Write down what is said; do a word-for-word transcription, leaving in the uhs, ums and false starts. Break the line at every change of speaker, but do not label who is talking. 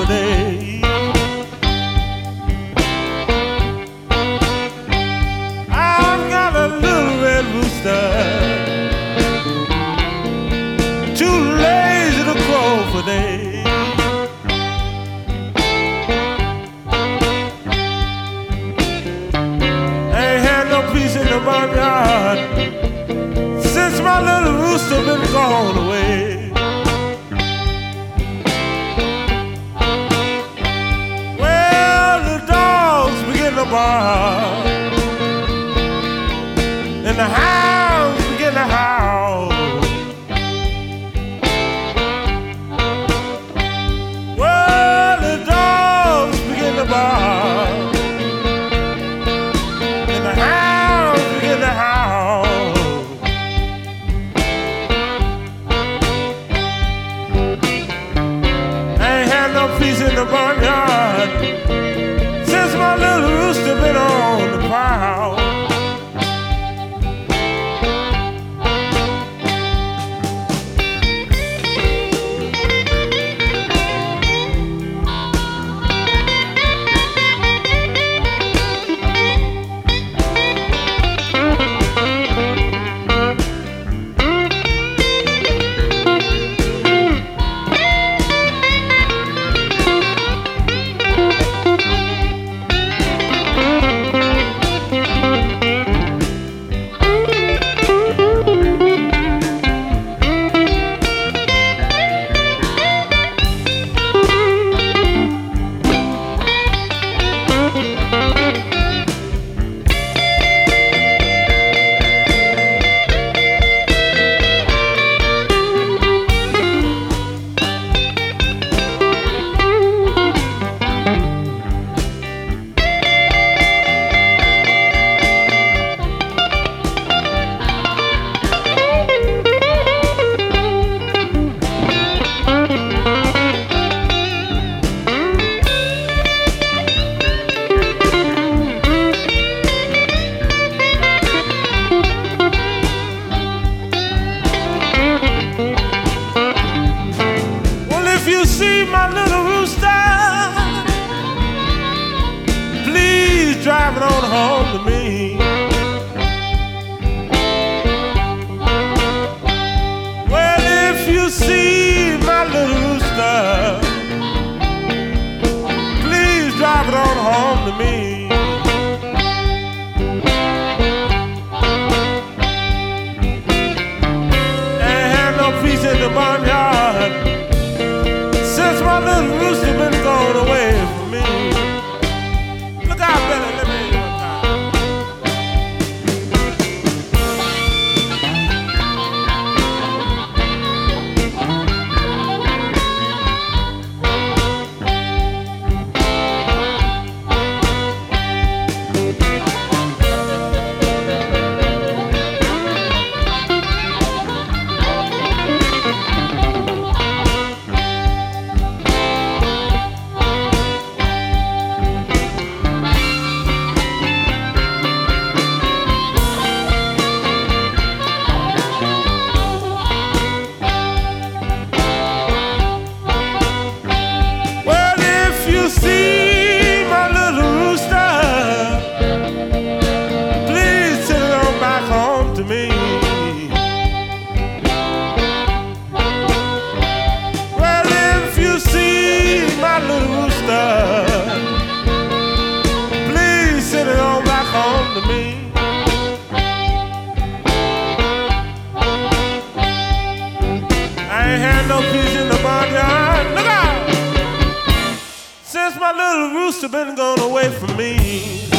for days. I've got a little red rooster, too lazy to crow for days. Ain't had no peace in the barnyard since my little rooster been gone away. Well, the dogs begin to bark and the hounds begin to howl. Well, the dogs begin to bark and the hounds begin to howl. Peace in the barnyard since my little rooster been on the prowl. If you see my little rooster, please drive it on home to me. Well, if you see my little rooster, please drive it on home to me. Ain't had no peace in the barnyard since my little rooster been gone away from me. Look out, Billy, let me hear you one time. Me. Well, if you see my little rooster, please send it on back home to me. I ain't had no peace in the barnyard, look out, since my little rooster been gone away from me.